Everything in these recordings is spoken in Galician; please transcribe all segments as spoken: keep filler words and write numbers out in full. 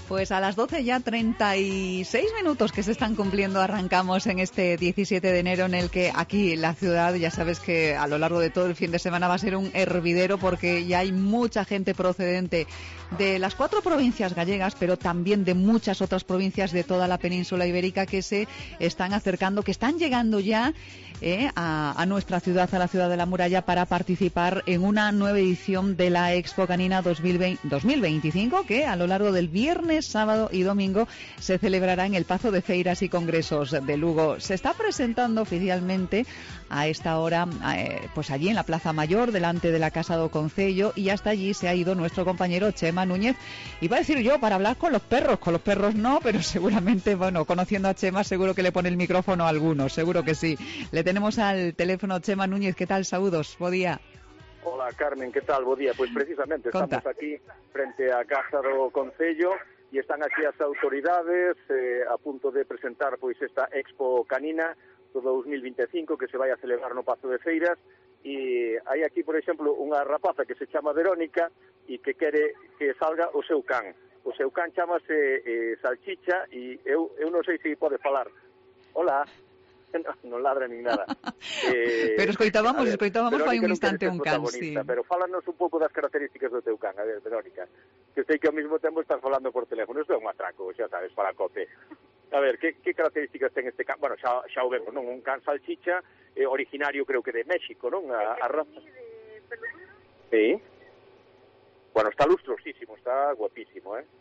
Pues a las doce ya treinta y seis minutos que se están cumpliendo arrancamos en este diecisiete de enero en el que aquí la ciudad, ya sabes que a lo largo de todo el fin de semana va a ser un hervidero porque ya hay mucha gente procedente de las cuatro provincias gallegas, pero también de muchas otras provincias de toda la península ibérica que se están acercando, que están llegando ya eh, a, a nuestra ciudad, a la ciudad de la muralla, para participar en una nueva edición de la Expo Canina dos mil veinticinco que a lo largo del viernes, sábado y domingo se celebrará en el Pazo de Feiras y Congresos de Lugo. Se está presentando oficialmente a esta hora eh, pues allí en la Plaza Mayor, delante de la Casa do Concello, y hasta allí se ha ido nuestro compañero Chema Núñez. Iba a decir yo, para hablar con los perros, con los perros no, pero seguramente, bueno, conociendo a Chema seguro que le pone el micrófono a algunos, seguro que sí. Le tenemos al teléfono Chema Núñez. ¿Qué tal? Saúdos, bo día. Hola, Carmen, ¿qué tal? Bo día. Pois precisamente Conta. Estamos aquí frente á Casa do Concello e están aquí as autoridades eh, a punto de presentar pois esta Expo Canina do dos mil veinticinco que se vai a celebrar no Pazo de Feiras, e hai aquí, por exemplo, unha rapaza que se chama Verónica e que quere que salga o seu can. O seu can chamase eh, Salchicha e eu, eu non sei se pode falar. Hola. No, non ladra nin nada. Eh, pero escoitábamos, ver, escoitábamos fai un instante un can, sí. Pero fálanos un pouco das características do teu can. A ver, Verónica, que sei que ao mesmo tempo estás falando por teléfono. Isto é un atraco, xa sabes, para a COPE. A ver, que, que características ten este can? Bueno, xa, xa o vemos, non? Un can salchicha, eh, originario creo que de México, non? A, a raza. Sí. Bueno, está lustrosísimo, está guapísimo, eh?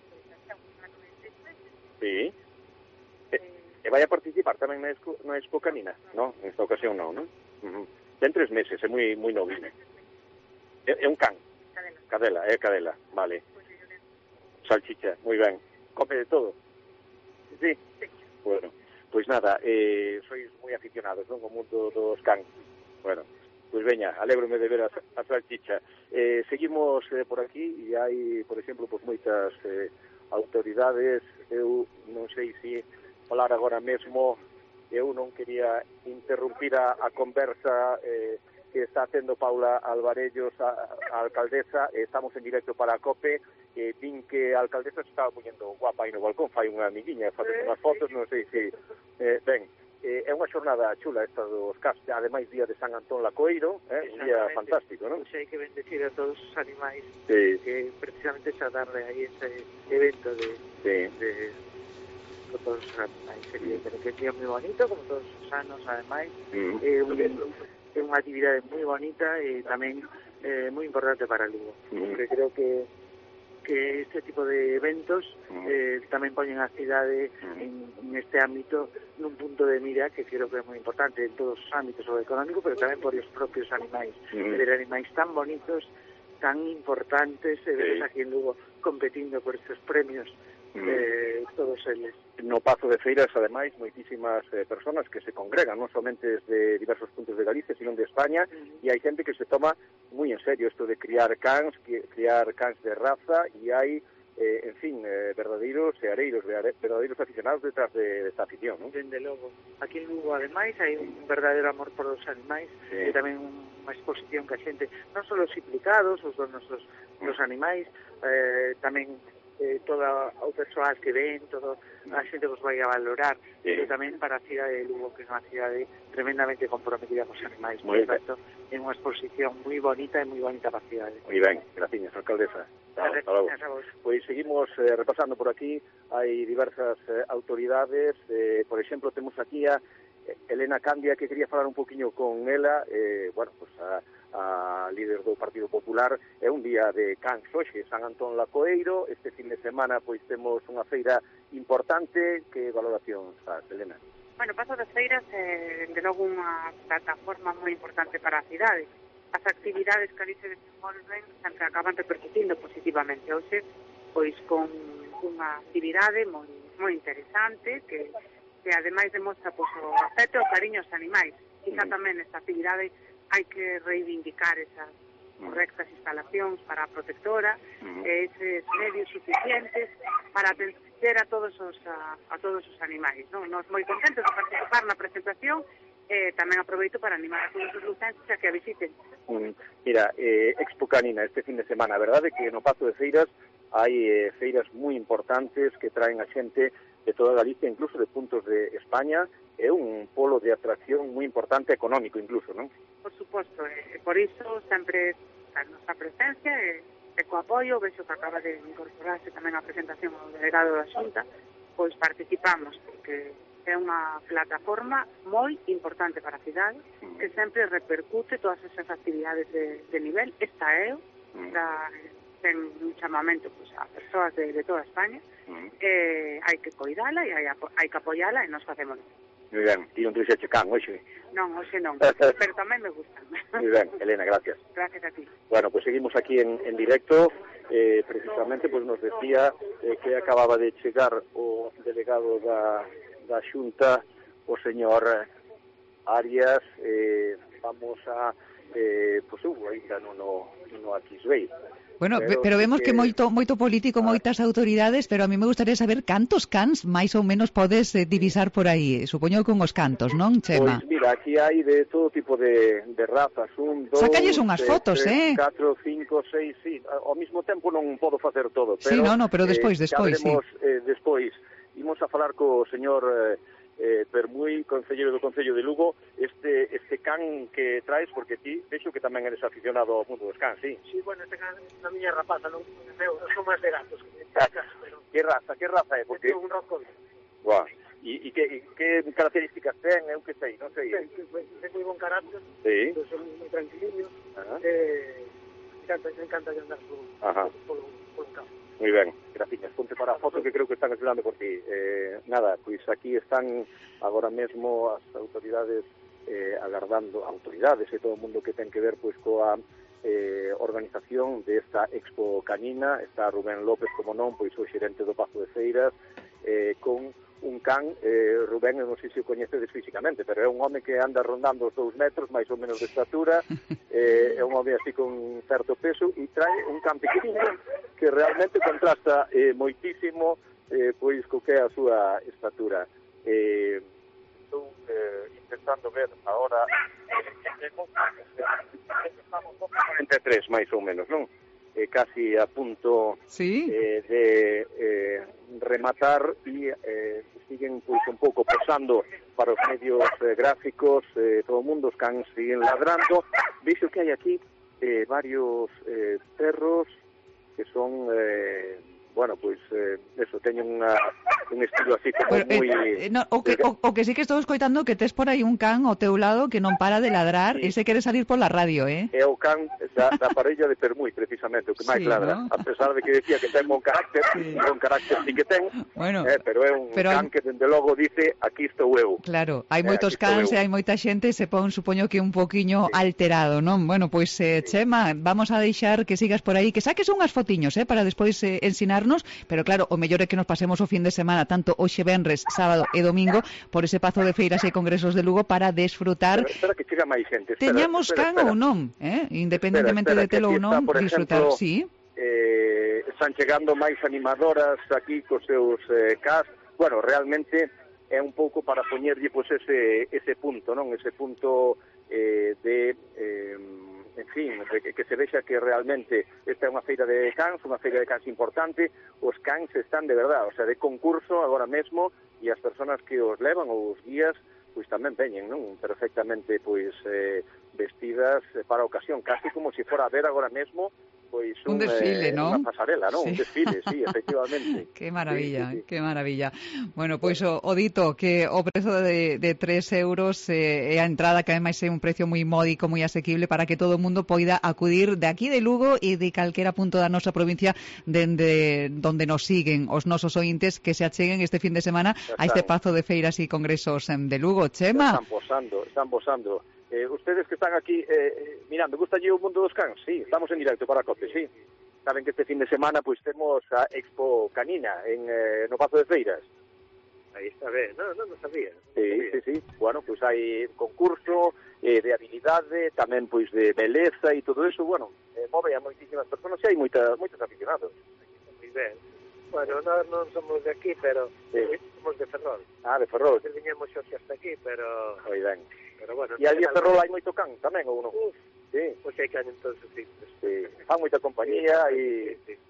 Sí. E vai a participar tamén na Expo, na Expo Canina? No, nesta ocasión non, non? Uh -huh. Ten tres meses, é moi moi novinho. É, é un can? Cadela. Cadela, é cadela, vale. Salchicha, moi ben. Come de todo? Sí? Sí. Bueno, pois nada, eh, sois moi aficionados, non? O mundo dos can. Bueno, pois veña, alégrome de ver a, a salchicha. Eh, seguimos eh, por aquí e hai, por exemplo, pois moitas eh, autoridades. Eu non sei se falar agora mesmo, eu non quería interrumpir a, a conversa eh, que está tendo Paula Alvarellos, a, a alcaldesa. Estamos en directo para a COPE. Eh, din que a alcaldesa se estaba poñendo guapa aí no balcón, fai unha amiguiña facendo unhas fotos, non sei se eh, ben, eh, é unha xornada chula esta dos Cas, ademais día de San Antón Lacoeiro, eh, un día fantástico, non? Pois hai que bendecir a todos os animais, sí. Que precisamente xa darle aí ese evento de, sí. de con todos os animais, pero que é moi bonito, como todos os anos, ademais, mm. é, un, é unha actividade moi bonita e tamén eh, moi importante para Lugo, mm. porque creo que que este tipo de eventos eh, tamén poñen a cidade en, en este ámbito nun punto de mira que creo que é moi importante en todos os ámbitos, o económico, pero tamén por os propios animais, mm. ver animais tan bonitos, tan importantes, e ver aquí en Lugo competindo por estes premios, eh, todos eles. No Pazo de Feiras, ademais, moitísimas eh, personas que se congregan, non somente desde diversos puntos de Galicia, sino de España, e hai xente que se toma moi en serio isto de criar cans, criar cans de raza, e hai, eh, en fin, eh, verdadeiros seareiros, verdadeiros aficionados detrás de, de esta afición, non? Dende logo. Aquí en Lugo, ademais, hai un verdadeiro amor por os animais, sí. E tamén unha exposición que a xente, non só os implicados, os donos dos, dos animais, eh, tamén eh, toda o persoal que ven, todo a xente que os vai a valorar, sí. Pero tamén para a cidade de Lugo, que é unha cidade tremendamente comprometida cos animais. Por tanto, é unha exposición moi bonita e moi bonita para a cidade. Moi ben, gracias, alcaldesa. Hasta logo. Pois seguimos eh, repasando por aquí, hai diversas eh, autoridades, eh, por exemplo, temos aquí a Elena Candia, que quería falar un poquinho con ela, eh, bueno, pues a a líder do Partido Popular. É un día de cans hoxe, San Antón Lacoeiro. Este fin de semana pois temos unha feira importante. Que valoración faz, Elena? Bueno, Pazo de Feiras é, de logo, unha plataforma moi importante para a cidade. As actividades que ali se desenvolven sempre acaban repercutindo positivamente. Hoxe, pois, con unha actividade moi, moi interesante que, que ademais demostra pois, o afecto e o cariño aos animais. Quizá mm. tamén esta actividade hai que reivindicar esas correctas instalacións para a protectora, uh-huh. e eses medios suficientes para atender a todos os a, a todos os animais, non? Nos moi contentos de participar na presentación, e eh, tamén aproveito para animar a todos os lucenses a que a visiten. Mm, mira, eh, Expo Canina este fin de semana, a verdade que no Pazo de Feiras hai eh, feiras moi importantes que traen a xente de toda Galicia, incluso de puntos de España. É un polo de atracción moi importante, económico incluso, non? Por suposto, e por iso sempre a nosa presencia e, e co apoio, vexo que acaba de incorporarse tamén a presentación ao delegado da Xunta, pois participamos, porque é unha plataforma moi importante para a cidade, que sempre repercute todas esas actividades de, de nivel. Esta é da, ten un chamamento pois, a persoas de, de toda España, e hai que coidala e hai, hai que apoiala, e nos facemos. Moi ben, ti non trouxeche can, hoxe? Non, hoxe non, pero tamén me gustan. Moi ben, Elena, gracias. Gracias a ti. Bueno, pues seguimos aquí en, en directo. Eh, precisamente, pues nos decía eh, que acababa de chegar o delegado da, da Xunta, o señor Arias. Eh, vamos a... Eh, pues hubo uh, ainda non no, no Aquisbei. Bueno, pero, pero vemos que, que moito moito político, moitas autoridades, pero a mí me gustaría saber cantos cans máis ou menos podes eh, divisar por aí. Supoño que uns cantos, non, Chema? Pois mira, aquí hai de todo tipo de, de razas. Un, dos, Sácalles unhas fotos, tres, eh? catro, cinco, seis, sí. Ao mesmo tempo non podo facer todo, pero... Sí, no, no, pero despois, eh, despois, sí. Eh, despois. Imos a falar co señor... Eh, Eh, Permui, concelleiro do Concello de Lugo, este este can que traes, porque ti, vexo que tamén eres aficionado ao mundo dos cans, sí? Sí, bueno, este can na miña rapaza, non meu, non son máis de gatos. Que, pero... que raza, que raza é? Porque... É un roscón. Guau. E, e que, que características ten, eu que sei, non sei. Ten, ten moi bon carácter, sí. Son moi tranquiliños, uh-huh. eh, me encanta, me encanta andar polo, uh-huh. polo, polo campo. Moi ben, gracias. Ponte para a foto que creo que están esperando por ti. Eh, nada, pois aquí están agora mesmo as autoridades eh, agardando, autoridades e todo o mundo que ten que ver pois coa eh, organización desta Expo Canina. Está Rubén López, como non, pois o xerente do Pazo de Feiras, eh, con un can, eh, Rubén, non sei se o coñecedes físicamente, pero é un home que anda rondando os dous metros, máis ou menos de estatura, eh, é un home así con certo peso, e trae un can pequeniño que realmente contrasta eh, moitísimo eh, pois co que é a súa estatura. Eh, estou eh, intentando ver agora eh, estamos no cuarenta e tres, máis ou menos, non? Eh, casi a punto sí. eh, de eh, rematar e eh, siguen pois un pouco posando para os medios eh, gráficos, eh, todo o mundo, os cans siguen ladrando. Veixo que hai aquí eh, varios eh, perros que son eh, bueno, pois eh, eso, teñen unha, un estilo así como Pero, moi... Eh, no, o, que, o, o que sí que estou escoitando que tes por aí un can ao teu lado que non para de ladrar, sí. Ese quere salir por la radio, eh? É o can da, da parella de Permui, precisamente, o que máis sí, ladra. ¿no? A pesar de que decía que ten bon carácter, sí. bon carácter sí que ten, bueno, eh, pero é un pero can hay... que, dende logo, dice, aquí estou eu. Claro, hai eh, moitos cans e hai moita xente, se pon, supoño que un poquiño sí. alterado, non? Bueno, pois, eh, Chema, vamos a deixar que sigas por aí, que saques unhas fotiños, eh, para despois eh, ensinarnos, pero claro, o mellor é que nos pasemos o fin de semana, tanto hoxe venres, sábado e domingo, por ese Pazo de Feiras e Congresos de Lugo para desfrutar. Espera, espera que chega máis xente. Espera, Teñamos espera, can espera. ou non, eh? Independentemente espera, espera, de telo ou non, está, disfrutar, ejemplo, sí. Eh, están chegando máis animadoras aquí cos seus eh, cas. Bueno, realmente é un pouco para poñerlle pois, ese, ese punto, non? Ese punto eh, de... Eh, en fin, que, que se vexa que realmente esta é unha feira de cans, unha feira de cans importante, os cans están de verdad, o sea, de concurso agora mesmo, e as persoas que os levan, ou os guías, pois tamén veñen, non? Perfectamente, pois, eh, vestidas para a ocasión, casi como se si fora a ver agora mesmo, pois un, un desfile, eh, non? Unha pasarela, non? Sí. Un desfile, sí, efectivamente. Qué maravilla, sí, sí, sí. qué maravilla. Bueno, pois o, o dito que o prezo de, de tres euros eh, é a entrada que ademais é un precio moi módico, moi asequible para que todo o mundo poida acudir de aquí de Lugo e de calquera punto da nosa provincia dende donde nos siguen os nosos ointes que se acheguen este fin de semana a este Pazo de Feiras e Congresos de Lugo. Chema. Están posando, están posando. Eh, ustedes que están aquí eh, mirando, ¿gusta allí o mundo dos cans? Sí, estamos en directo para Cope, sí. Saben que este fin de semana pues temos a Expo Canina en eh, no Pazo de Feiras. Aí está ben, non, non, non sabía. Non sí, sabía. sí, sí. Bueno, pues hai concurso eh, de habilidade, tamén pois de beleza e todo eso, bueno, eh, move a moitísimas persoas e hai moita, moitos aficionados. Moi ben. Bueno, nós non somos de aquí, pero sí. somos de Ferrol. Ah, de Ferrol. Viñemos xos hasta aquí, pero... Moi ben. Pero bueno, e ali a Ferrol hai moito can tamén, ou non? Uf, sí. Pois hai can en todos os sitios. Sí. Fan moita compañía e... Sí, sí.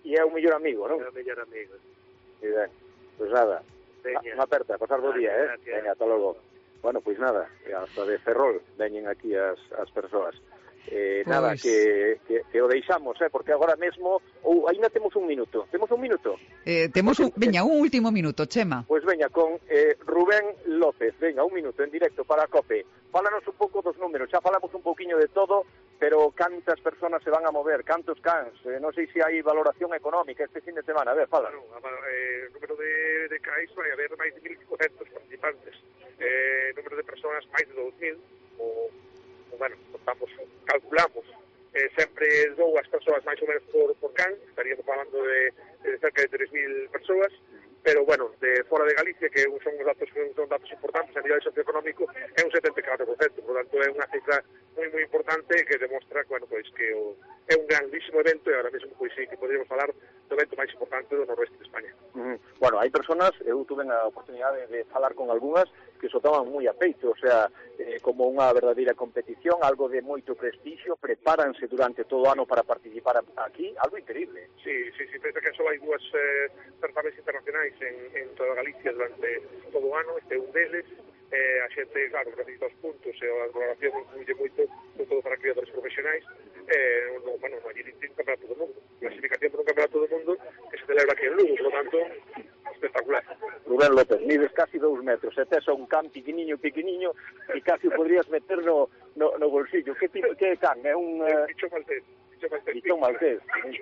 E é o mellor amigo, non? É o mellor amigo. E ben, pois nada, unha aperta, pasar bo día, eh? Gracias. Venga, ata logo. Bueno, pois nada, hasta de Ferrol veñen aquí as, as persoas. Eh, Pois... Nada, que, que, que o deixamos, eh? Porque agora mesmo, ou oh, ainda temos un minuto. Temos un minuto? Eh, temos un, veña, un último minuto, Chema. Pois veña, con eh, Rubén López, veña, un minuto en directo para a COPE. Fálanos un pouco dos números, xa falamos un pouquiño de todo, pero cantas personas se van a mover, cantos cans, eh, non sei se hai valoración económica este fin de semana, a ver, fala. Bueno, eh, o número de, de cais vai haber máis de mil cincuentos participantes, eh, número de persoas máis de dous mil, o, o bueno, contamos, calculamos, eh, sempre dous as persoas máis ou menos por, por can, estaríamos falando de, de cerca de tres mil persoas, pero, bueno, de fora de Galicia, que son os datos, son datos importantes a nivel socioeconómico, é un setenta e catro por cento, por tanto, é unha cifra moi, moi importante que demostra, bueno, pois, que o, é un grandísimo evento e ahora mesmo, pois, sí, que poderíamos falar do evento máis importante do noroeste de España. Mm, bueno, hai personas, eu tuve a oportunidade de falar con algunhas que so toman moi a peito, o sea, eh, como unha verdadeira competición, algo de moito prestixio, prepáranse durante todo o ano para participar aquí, algo increíble. Sí, sí, sí, penso que só hai dúas eh, certames internacionais en, en toda Galicia durante todo o ano, este é un deles, eh, a xente, claro, necesita os puntos e a valoración influye moito, sobre todo para criadores profesionais, eh, no, bueno, no, allí un campeonato do mundo, clasificación para un campeonato do mundo que se celebra aquí en Lugo, por lo tanto, espectacular. Rubén López, mides casi dous metros, e tes un can piquiniño, piquiniño, e casi o podrías meter no, no, no bolsillo. Que tipo, que can? É un... Eh... Bicho maltés. Bicho maltés. Bicho maltés.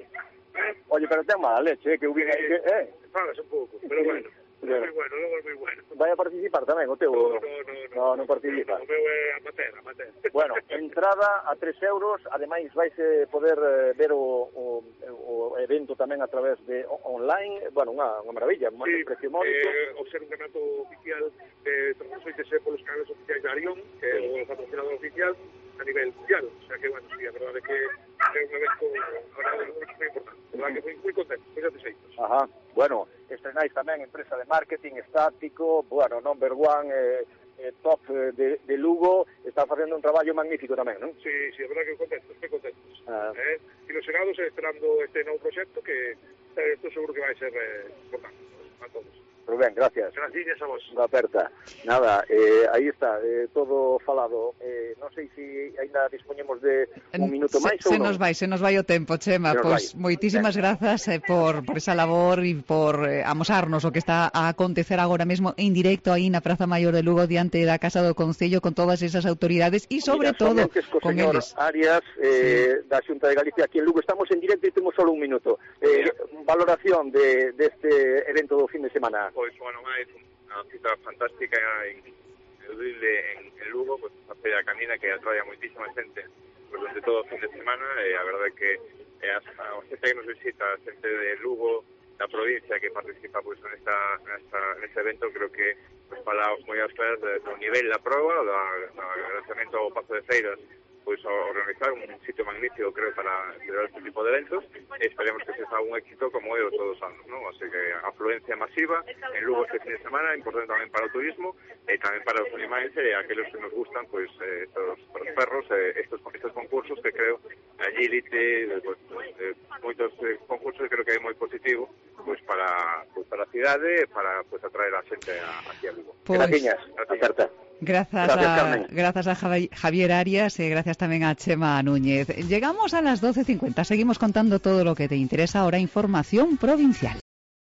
Oye, pero ten mala leche, eh, que hubiera... Eh, que, eh. Falas un pouco, pero bueno. É moi bueno, logo é moi bueno. Vai a participar tamén o teu? No, no, no, no, no, non participa. No, o meu é amateur, amateur. Bueno, entrada a tres euros, ademais vaise poder eh, ver o, o, o evento tamén a través de online, bueno, unha, unha maravilla, un sí, precio módico. Eh, o ser un campeonato oficial, eh, transmítese polos canales oficiais de Arión, que é o patrocinador oficial a nivel mundial, o sea que, bueno, sí, a verdade que é un evento, a verdade, moi importante, a verdade que moi, moi contento, moi satisfeitos. Ajá, bueno, estrenáis tamén empresa de marketing estático, bueno, number one, eh, eh, top de, de Lugo, está facendo un traballo magnífico tamén, non? Sí, sí, a verdade que contentos, moi contentos. Ah. Eh, ilusionados e esperando este novo proxecto que eh, estou seguro que vai ser eh, importante para todos. Rubén, gracias. Gracias a vos. Unha aperta. Nada, eh, aí está, eh, todo falado. Eh, non sei se ainda dispoñemos de un minuto máis se, ou se non. nos vai, se nos vai o tempo, Chema. Pois pues, moitísimas grazas eh, por, por esa labor e por eh, amosarnos o que está a acontecer agora mesmo en directo aí na Praza Maior de Lugo diante da Casa do Concello con todas esas autoridades e sobre Mira, todo con eles. Arias eh, sí. da Xunta de Galicia aquí en Lugo. Estamos en directo e temos solo un minuto. Eh, valoración de deste de evento do fin de semana. Pois, bueno, é unha cita fantástica e ineludible en, en Lugo, pois, a Feira Canina que atrae a moitísima xente pois, durante todo o fin de semana, e a verdade que é a, a xente que nos visita, a xente de Lugo, da provincia que participa pois, nesta, nesta, neste evento, creo que pois, para moi aos pés do nivel da prova, do agradecemento ao Pazo de Feiras, pois a organizar un sitio magnífico, creo, para celebrar este tipo de eventos, e esperemos que se faga un éxito como é o todos os anos, non? Así que afluencia masiva en Lugo este fin de semana, importante tamén para o turismo e tamén para os animais e aqueles que nos gustan, pois, eh, estos, os perros, eh, estos, estos concursos que creo, agility, pues, eh, moitos eh, concursos que creo que é moi positivo, pois para, pois, para a cidade e para pois, atraer a xente a, aquí a Lugo. Pues, gracias, acerta. Gracias, gracias, a, gracias a Javier Arias y gracias también a Chema Núñez. Llegamos a las doce cincuenta. Seguimos contando todo lo que te interesa. Ahora información provincial.